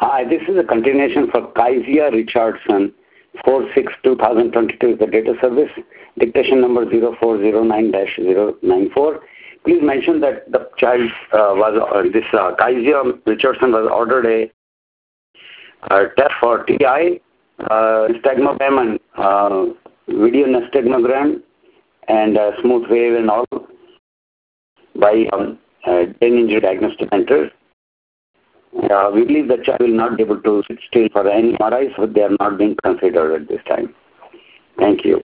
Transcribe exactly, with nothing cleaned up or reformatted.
Hi, this is a continuation for Kaiser Richardson. four six two thousand twenty-two is the data service. Dictation number zero four zero nine dash zero nine four. Please mention that the child uh, was, uh, this uh, Kaiser Richardson was ordered a uh, test for T I, uh, stegmogram and uh, video stegmogram and uh, smooth wave and all by um, uh, brain injury diagnostic center. Uh, we believe the child will not be able to sit still for any M R I, so they are not being considered at this time. Thank you.